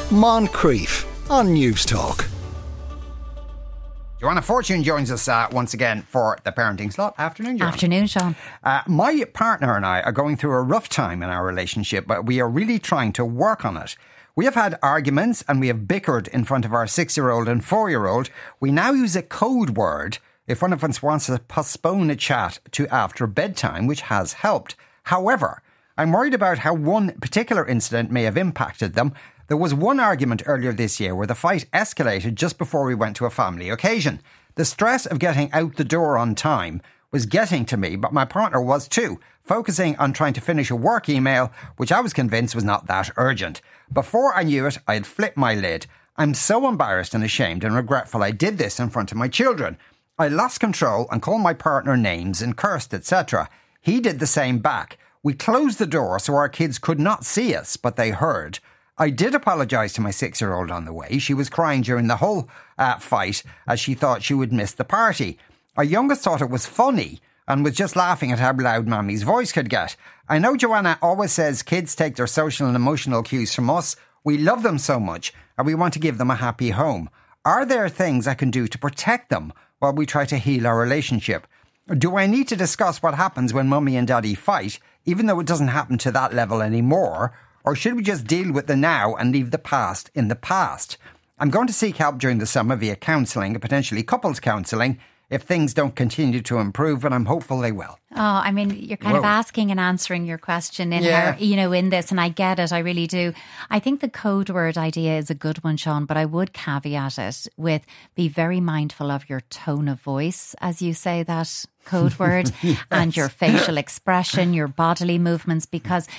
Moncrief on News Talk. Joanna Fortune joins us once again for the Parenting Slot. Afternoon, Joanna. Afternoon, Sean. My partner and I are going through a rough time in our relationship, but we are really trying to work on it. We have had arguments and we have bickered in front of our 6-year-old and 4-year-old. We now use a code word if one of us wants to postpone a chat to after bedtime, which has helped. However, I'm worried about how one particular incident may have impacted them. There was one argument earlier this year where the fight escalated just before we went to a family occasion. The stress of getting out the door on time was getting to me, but my partner was too, focusing on trying to finish a work email, which I was convinced was not that urgent. Before I knew it, I had flipped my lid. I'm so embarrassed and ashamed and regretful I did this in front of my children. I lost control and called my partner names and cursed, etc. He did the same back. We closed the door so our kids could not see us, but they heard. I did apologise to my 6-year-old on the way. She was crying during the whole fight as she thought she would miss the party. Our youngest thought it was funny and was just laughing at how loud Mammy's voice could get. I know Joanna always says kids take their social and emotional cues from us. We love them so much and we want to give them a happy home. Are there things I can do to protect them while we try to heal our relationship? Do I need to discuss what happens when Mummy and Daddy fight, even though it doesn't happen to that level anymore? Or should we just deal with the now and leave the past in the past? I'm going to seek help during the summer via counselling and potentially couples counselling if things don't continue to improve, and I'm hopeful they will. Oh, I mean, you're kind of asking and answering your question in in this, and I get it, I really do. I think the code word idea is a good one, Sean, but I would caveat it with be very mindful of your tone of voice as you say that code word yes. and your facial expression, your bodily movements, because,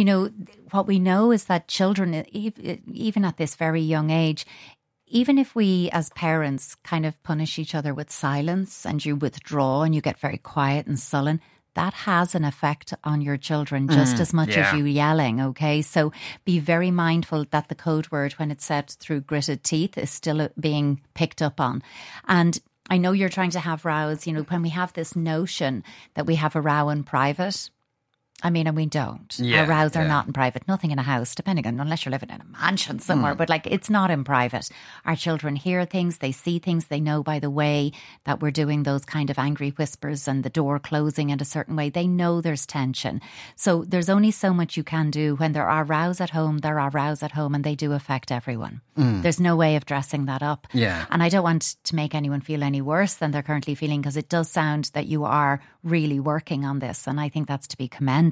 what we know is that children, even at this very young age, even if we as parents kind of punish each other with silence and you withdraw and you get very quiet and sullen, that has an effect on your children just as much as you yelling, okay? So be very mindful that the code word, when it's said through gritted teeth, is still being picked up on. And I know you're trying to have rows, when we have this notion that we have a row in private, and we don't. Yeah, our rows are not in private. Nothing in a house, depending on, unless you're living in a mansion somewhere. But it's not in private. Our children hear things, they see things, they know by the way that we're doing those kind of angry whispers and the door closing in a certain way. They know there's tension. So there's only so much you can do. When there are rows at home, there are rows at home, and they do affect everyone. There's no way of dressing that up. Yeah. And I don't want to make anyone feel any worse than they're currently feeling, because it does sound that you are really working on this, and I think that's to be commended.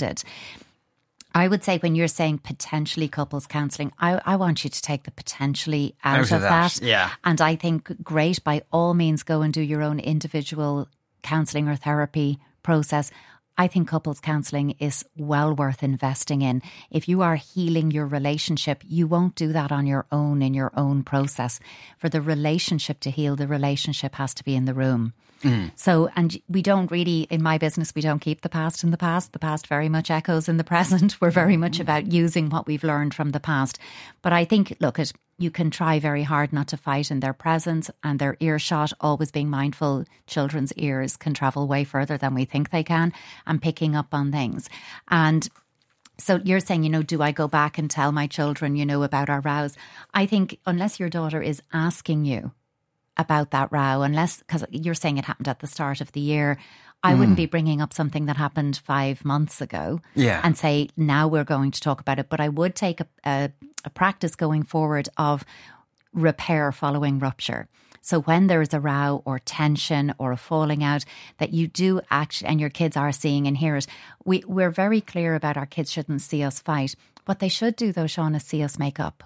I would say when you're saying potentially couples counselling, I want you to take the potentially out of that. Yeah. And I think great, by all means, go and do your own individual counselling or therapy process. I think couples counselling is well worth investing in. If you are healing your relationship, you won't do that on your own in your own process. For the relationship to heal, the relationship has to be in the room. So, and we don't really, in my business, we don't keep the past in the past. The past very much echoes in the present. We're very much about using what we've learned from the past. But I think, you can try very hard not to fight in their presence and their earshot, always being mindful children's ears can travel way further than we think they can, and picking up on things. And so you're saying, do I go back and tell my children, about our rows? I think unless your daughter is asking you about that row, because you're saying it happened at the start of the year, I wouldn't be bringing up something that happened 5 months ago and say, now we're going to talk about it. But I would take a practice going forward of repair following rupture. So when there's a row or tension or a falling out that you do actually, and your kids are seeing and hear it, we're very clear about our kids shouldn't see us fight. What they should do though, Sean, is see us make up.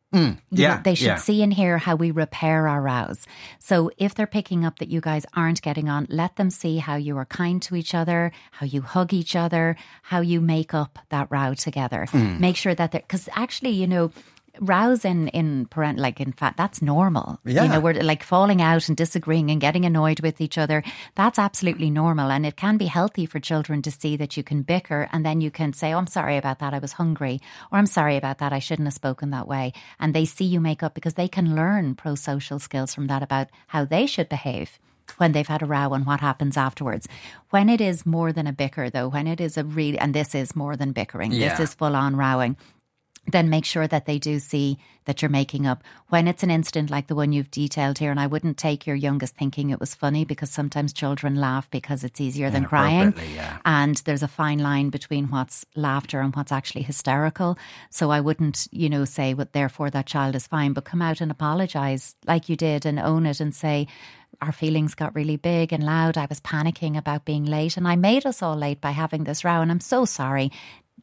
They should see and hear how we repair our rows. So if they're picking up that you guys aren't getting on, let them see how you are kind to each other, how you hug each other, how you make up that row together. Make sure that because actually, rows in fact, that's normal. We're falling out and disagreeing and getting annoyed with each other. That's absolutely normal, and it can be healthy for children to see that you can bicker and then you can say, oh, I'm sorry about that, I was hungry, or I'm sorry about that, I shouldn't have spoken that way. And they see you make up, because they can learn pro-social skills from that about how they should behave when they've had a row and what happens afterwards. When it is more than a bicker though, when it is and this is more than bickering, this is full on rowing, then make sure that they do see that you're making up. When it's an incident like the one you've detailed here, and I wouldn't take your youngest thinking it was funny, because sometimes children laugh because it's easier than crying. Yeah. And there's a fine line between what's laughter and what's actually hysterical. So I wouldn't, say, well, therefore that child is fine, but come out and apologise like you did and own it and say, our feelings got really big and loud. I was panicking about being late and I made us all late by having this row, and I'm so sorry.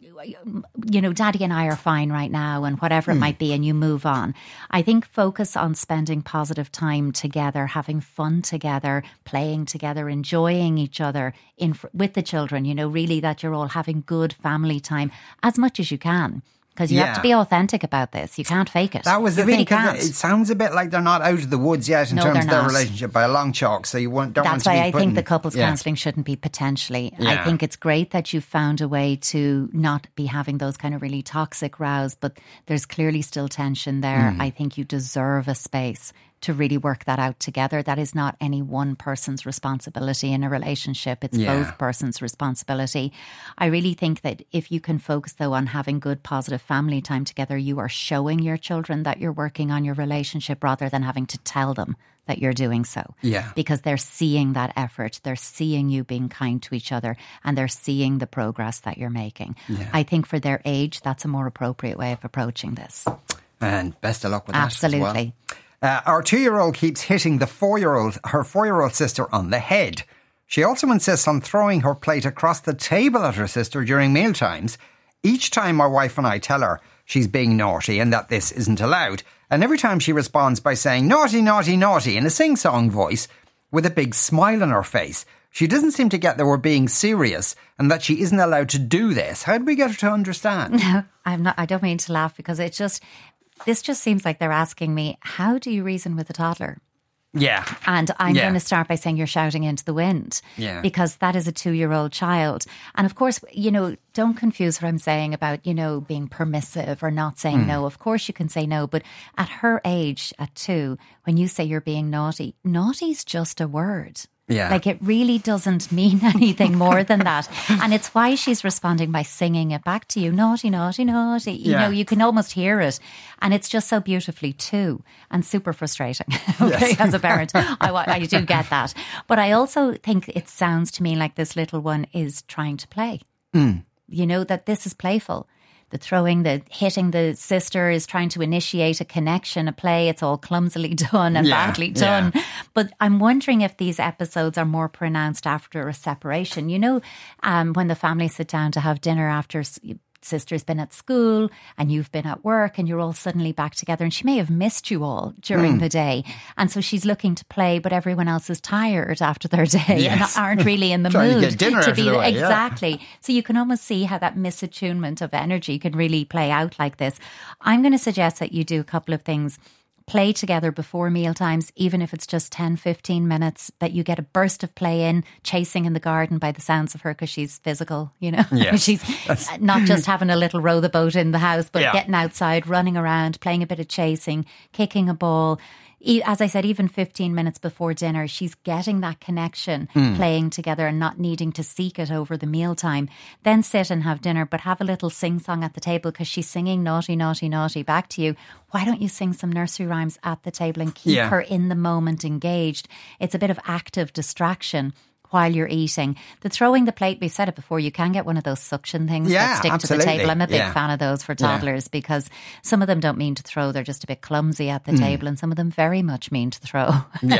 Daddy and I are fine right now, and whatever it might be, and you move on. I think focus on spending positive time together, having fun together, playing together, enjoying each other with the children, really that you're all having good family time as much as you can. Because you have to be authentic about this. You can't fake it. That was the thing, because it sounds a bit like they're not out of the woods yet in terms of their relationship by a long chalk. So you don't want to be That's why I think the couples counselling shouldn't be potentially. Yeah. I think it's great that you've found a way to not be having those kind of really toxic rows, but there's clearly still tension there. I think you deserve a space to really work that out together. That is not any one person's responsibility in a relationship. It's both persons' responsibility. I really think that if you can focus, though, on having good, positive family time together, you are showing your children that you're working on your relationship rather than having to tell them that you're doing so. Yeah. Because they're seeing that effort. They're seeing you being kind to each other, and they're seeing the progress that you're making. Yeah. I think for their age, that's a more appropriate way of approaching this. And best of luck with that. Absolutely. As well. Our 2-year-old keeps hitting her 4-year-old sister on the head. She also insists on throwing her plate across the table at her sister during mealtimes. Each time my wife and I tell her she's being naughty and that this isn't allowed. And every time she responds by saying naughty, naughty, naughty in a sing-song voice with a big smile on her face. She doesn't seem to get that we're being serious and that she isn't allowed to do this. How do we get her to understand? No, I don't mean to laugh, because this just seems like they're asking me, how do you reason with a toddler? Yeah. And I'm going to start by saying you're shouting into the wind. Yeah. Because that is a 2-year-old child. And of course, don't confuse what I'm saying about, being permissive or not saying no. Of course you can say no. But at her age, at 2, when you say you're being naughty, naughty's just a word. Yeah. Like, it really doesn't mean anything more than that. And it's why she's responding by singing it back to you. Naughty, naughty, naughty. You know, you can almost hear it. And it's just so beautifully too, and super frustrating. Okay, as a parent, I do get that. But I also think it sounds to me like this little one is trying to play. That this is playful. The throwing, the hitting the sister is trying to initiate a connection, a play. It's all clumsily done and badly done. Yeah. But I'm wondering if these episodes are more pronounced after a separation. When the family sit down to have dinner after sister's been at school and you've been at work and you're all suddenly back together, and she may have missed you all during the day, and so she's looking to play, but everyone else is tired after their day and aren't really in the mood to get dinner to be way, exactly. So you can almost see how that misattunement of energy can really play out like this. I'm going to suggest that you do a couple of things. Play together before mealtimes, even if it's just 10-15 minutes, that you get a burst of play in, chasing in the garden by the sounds of her, because she's physical, Yes. She's not just having a little row the boat in the house, but getting outside, running around, playing a bit of chasing, kicking a ball. As I said, even 15 minutes before dinner, she's getting that connection, playing together and not needing to seek it over the mealtime. Then sit and have dinner, but have a little sing-song at the table, because she's singing naughty, naughty, naughty back to you. Why don't you sing some nursery rhymes at the table and keep her in the moment engaged? It's a bit of active distraction while you're eating. The throwing the plate, we've said it before, you can get one of those suction things that stick to the table. I'm a big fan of those for toddlers, because some of them don't mean to throw, they're just a bit clumsy at the table, and some of them very much mean to throw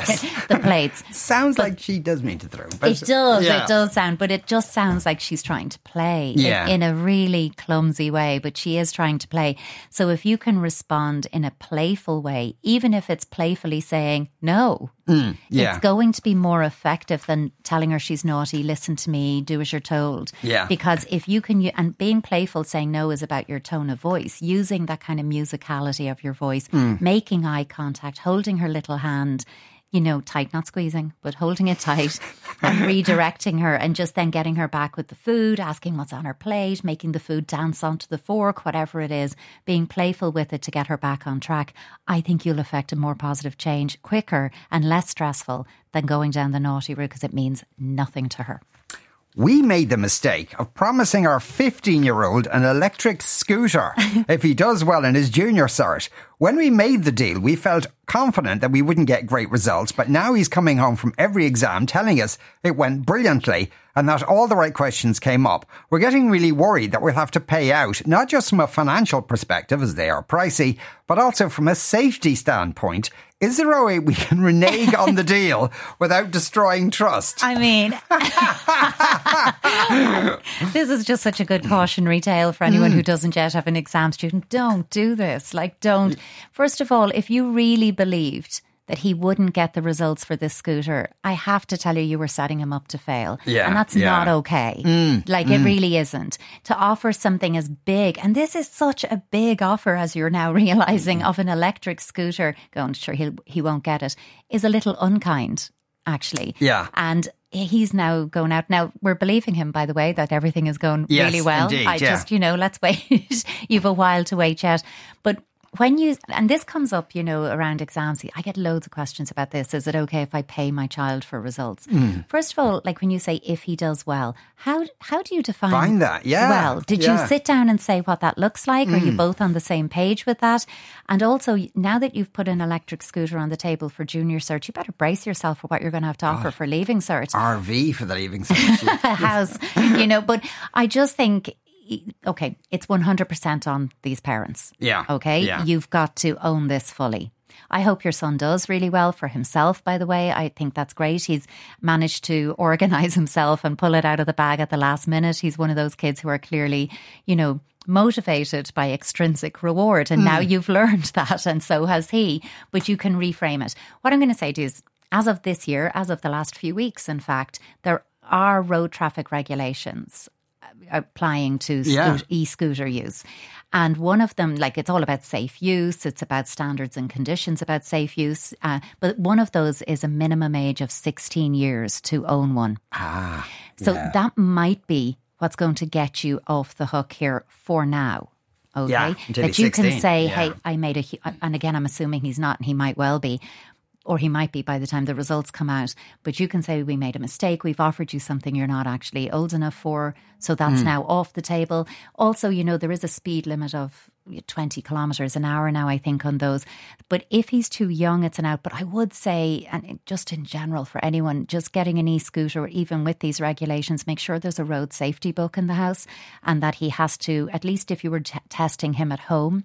the plates. Sounds like she does mean to throw. It does sound, but it just sounds like she's trying to play in a really clumsy way, but she is trying to play. So if you can respond in a playful way, even if it's playfully saying no, it's going to be more effective than telling her she's naughty, listen to me, do as you're told. Yeah. Because if you can, and being playful, saying no is about your tone of voice, using that kind of musicality of your voice, making eye contact, holding her little hand, tight, not squeezing, but holding it tight and redirecting her, and just then getting her back with the food, asking what's on her plate, making the food dance onto the fork, whatever it is, being playful with it to get her back on track. I think you'll affect a more positive change quicker and less stressful than going down the naughty route, because it means nothing to her. We made the mistake of promising our 15-year-old an electric scooter if he does well in his junior cert. When we made the deal, we felt confident that we wouldn't get great results, but now he's coming home from every exam telling us it went brilliantly and that all the right questions came up. We're getting really worried that we'll have to pay out, not just from a financial perspective, as they are pricey, but also from a safety standpoint. Is there a way we can renege on the deal without destroying trust? I mean, this is just such a good cautionary tale for anyone who doesn't yet have an exam student. Don't do this. Don't. First of all, if you really believed that he wouldn't get the results for this scooter, I have to tell you, you were setting him up to fail. And that's not okay. It really isn't. To offer something as big, and this is such a big offer, as you're now realising, of an electric scooter, going, sure, he won't get it, is a little unkind, actually. Yeah. And he's now going out. Now, we're believing him, by the way, that everything is going really well. Indeed, just, let's wait. You've a while to wait yet. But and this comes up, around exams. I get loads of questions about this. Is it okay if I pay my child for results? First of all, when you say if he does well, how do you define that? Yeah. Well, did you sit down and say what that looks like? Are you both on the same page with that? And also, now that you've put an electric scooter on the table for junior cert, you better brace yourself for what you're going to have to offer for leaving cert. RV for the leaving cert. A house, but I just think, okay, it's 100% on these parents. Yeah. Okay? Yeah. You've got to own this fully. I hope your son does really well for himself, by the way. I think that's great. He's managed to organise himself and pull it out of the bag at the last minute. He's one of those kids who are clearly, motivated by extrinsic reward. And now you've learned that, and so has he. But you can reframe it. What I'm going to say to you is, as of this year, as of the last few weeks, in fact, there are road traffic regulations applying to e-scooter use. And one of them, it's all about safe use. It's about standards and conditions about safe use. But one of those is a minimum age of 16 years to own one. So that might be what's going to get you off the hook here for now. Okay? Yeah, that you can say, hey, I made and again, I'm assuming he's not, and he might well be, or he might be by the time the results come out. But you can say, we made a mistake. We've offered you something you're not actually old enough for. So that's now off the table. Also, there is a speed limit of 20 kilometres an hour now, I think, on those. But if he's too young, it's an out. But I would say, and just in general for anyone, just getting an e-scooter, even with these regulations, make sure there's a road safety book in the house, and that he has to, at least if you were testing him at home,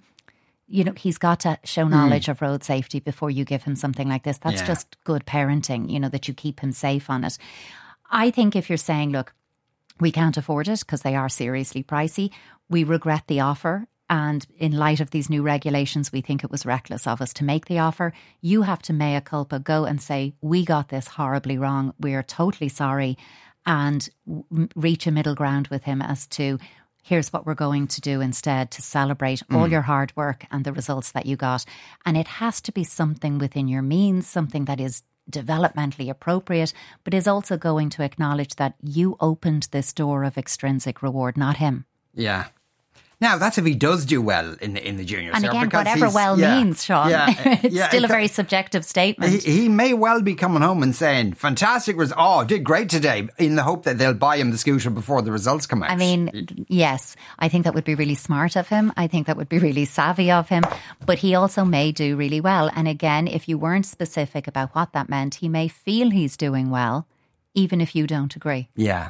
he's got to show knowledge of road safety before you give him something like this. That's just good parenting, that you keep him safe on it. I think if you're saying, look, we can't afford it because they are seriously pricey, we regret the offer, and in light of these new regulations, we think it was reckless of us to make the offer, you have to mea culpa, go and say, we got this horribly wrong, we're totally sorry, and reach a middle ground with him as to, here's what we're going to do instead to celebrate all your hard work and the results that you got. And it has to be something within your means, something that is developmentally appropriate, but is also going to acknowledge that you opened this door of extrinsic reward, not him. Yeah. Now, that's if he does do well in the junior cert. And again, whatever well means, Sean, it's still a very subjective statement. He may well be coming home and saying, fantastic, did great today, in the hope that they'll buy him the scooter before the results come out. I mean, yes, I think that would be really smart of him. I think that would be really savvy of him. But he also may do really well. And again, if you weren't specific about what that meant, he may feel he's doing well, even if you don't agree. Yeah.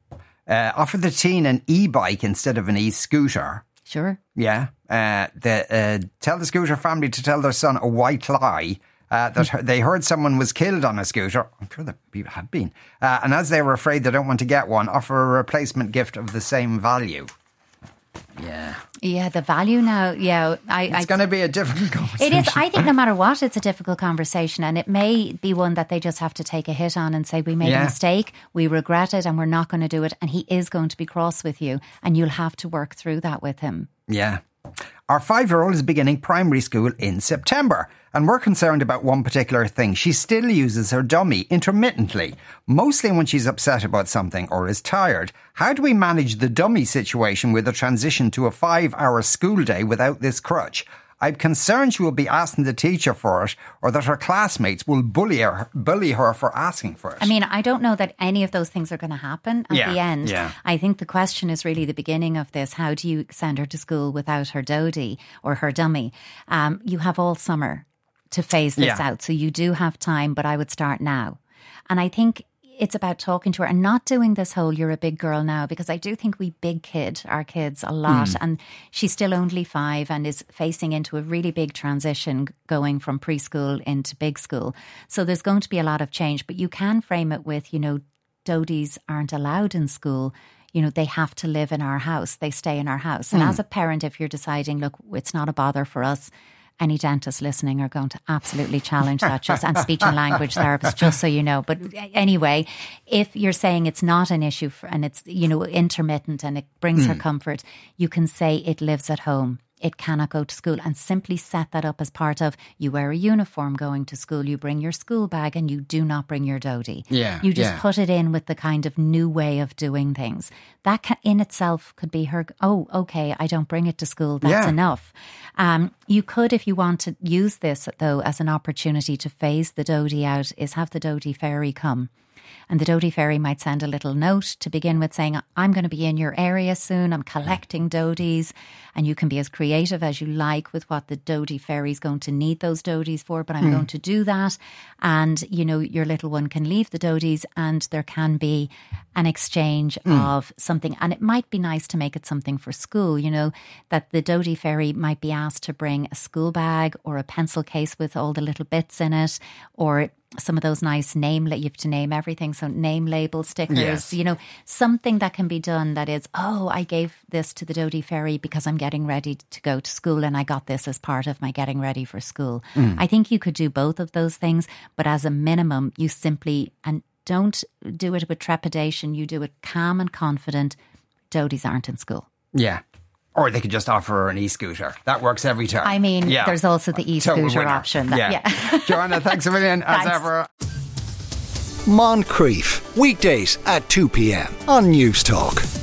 Offer the teen an e-bike instead of an e-scooter. Sure. Yeah. Tell the scooter family to tell their son a white lie that they heard someone was killed on a scooter. I'm sure that people have been. And as they were afraid they don't want to get one, offer a replacement gift of the same value. Yeah. Yeah, the value now, it's going to be a difficult conversation. It is. I think no matter what, it's a difficult conversation, and it may be one that they just have to take a hit on and say, we made a mistake, we regret it, and we're not going to do it, and he is going to be cross with you, and you'll have to work through that with him. Yeah. Our 5-year-old is beginning primary school in September, and we're concerned about one particular thing. She still uses her dummy intermittently, mostly when she's upset about something or is tired. How do we manage the dummy situation with a transition to a 5-hour school day without this crutch? I'm concerned she will be asking the teacher for it, or that her classmates will bully her for asking for it. I mean, I don't know that any of those things are going to happen at the end. Yeah. I think the question is really the beginning of this. How do you send her to school without her dodie or her dummy? You have all summer to phase this out. So you do have time, but I would start now. And I think it's about talking to her and not doing this whole you're a big girl now, because I do think we big kid our kids a lot. And she's still only 5 and is facing into a really big transition going from preschool into big school. So there's going to be a lot of change, but you can frame it with, dodies aren't allowed in school. They have to live in our house. They stay in our house. And as a parent, if you're deciding, look, it's not a bother for us, any dentists listening are going to absolutely challenge that, and speech and language therapists, just so you know. But anyway, if you're saying it's not an issue and it's, intermittent and it brings her comfort, you can say it lives at home. It cannot go to school, and simply set that up as part of, you wear a uniform going to school, you bring your school bag, and you do not bring your dodie. You just put it in with the kind of new way of doing things. That in itself could be her, oh, okay, I don't bring it to school, that's enough. You could, if you want to use this, though, as an opportunity to phase the dodie out, is have the dodie fairy come. And the dodie fairy might send a little note to begin with saying, I'm going to be in your area soon. I'm collecting dodies. And you can be as creative as you like with what the dodie fairy is going to need those dodies for. But I'm going to do that. And, your little one can leave the dodies and there can be an exchange of something. And it might be nice to make it something for school, that the dodie fairy might be asked to bring a school bag or a pencil case with all the little bits in it, or some of those nice you have to name everything. So name label stickers, something that can be done that is, oh, I gave this to the dodie fairy because I'm getting ready to go to school and I got this as part of my getting ready for school. I think you could do both of those things, but as a minimum, you simply, and don't do it with trepidation, you do it calm and confident. Dodies aren't in school. Yeah. Or they could just offer her an e-scooter. That works every time. I mean, there's also the e-scooter option. Joanna, thanks a million as ever. Moncrief, weekdays at 2 p.m. on News Talk.